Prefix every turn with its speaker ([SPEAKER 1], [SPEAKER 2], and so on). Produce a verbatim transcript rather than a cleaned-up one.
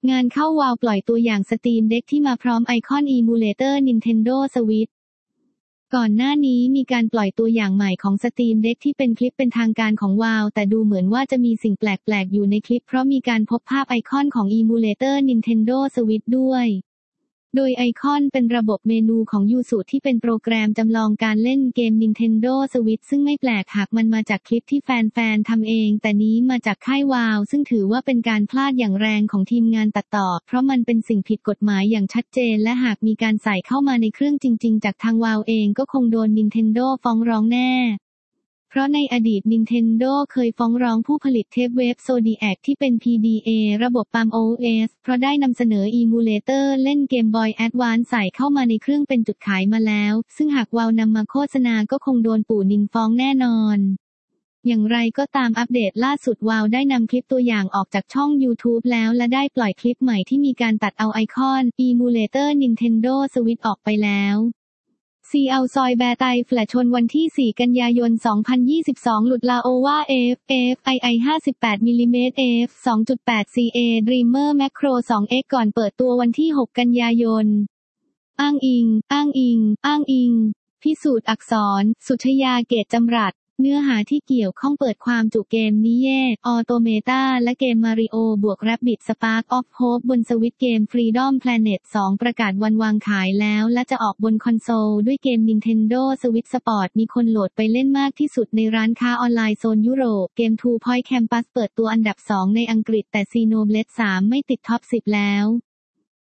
[SPEAKER 1] งานเข้าวาวปล่อยตัวอย่าง Steam Deck ที่มาพร้อมไอคอน Emulator Nintendo Switch ก่อนหน้านี้มีการปล่อยตัวอย่างใหม่ของ Steam Deck ที่เป็นคลิปเป็นทางการของวาวแต่ดูเหมือนว่าจะมีสิ่งแปลกๆอยู่ในคลิปเพราะมีการพบภาพไอคอนของ Emulator Nintendo Switch ด้วยโดยไอคอนเป็นระบบเมนูของ Yuzu ที่เป็นโปรแกรมจำลองการเล่นเกม Nintendo Switch ซึ่งไม่แปลกหากมันมาจากคลิปที่แฟนๆทำเองแต่นี้มาจากค่ายวาวซึ่งถือว่าเป็นการพลาดอย่างแรงของทีมงานตัดต่อเพราะมันเป็นสิ่งผิดกฎหมายอย่างชัดเจนและหากมีการใส่เข้ามาในเครื่องจริงๆจากทางวาวเองก็คงโดน Nintendo ฟ้องร้องแน่เพราะในอดีต Nintendo เคยฟ้องร้องผู้ผลิตเทปเวฟ Zodiac ที่เป็น พี ดี เอ ระบบ Palm โอ เอส เพราะได้นำเสนอ Emulator เล่นเกม Boy Advance ใส่เข้ามาในเครื่องเป็นจุดขายมาแล้วซึ่งหากวาวนำมาโฆษณาก็คงโดนปู่นินฟ้องแน่นอนอย่างไรก็ตามอัปเดตล่าสุดวาวได้นำคลิปตัวอย่างออกจากช่อง YouTube แล้วและได้ปล่อยคลิปใหม่ที่มีการตัดเอาไอคอน Emulator Nintendo Switch ออกไปแล้วซีเอาซอยแบร์ไตแฟลชชนวันที่สี่กันยายนสองพันยี่สิบสองหลุดลาโอวา เอฟ เอฟ ไอ ไอ ห้าสิบแปดมิลลิเมตร เอฟ สองจุดแปด ซี เอ Dreamer Macro สอง เอ็กซ์ ก่อนเปิดตัววันที่หกกันยายนอ้างอิงอ้างอิงอ้างอิงพิสูจน์อักษรสุชยาเกตจำรัดเนื้อหาที่เกี่ยวข้องเปิดความจุเกมนิเย่ออโตเมตาและเกมมาริโอบวก Rabbids Spark of Hope บนสวิตช์เกม Freedom Planet สอง ประกาศวันวางขายแล้วและจะออกบนคอนโซลด้วยเกม Nintendo Switch Sport มีคนโหลดไปเล่นมากที่สุดในร้านค้าออนไลน์โซนยุโรปเกม Two Point Campus เปิดตัวอันดับสองในอังกฤษแต่ Xenoblade สามไม่ติดท็อปสิบแล้ว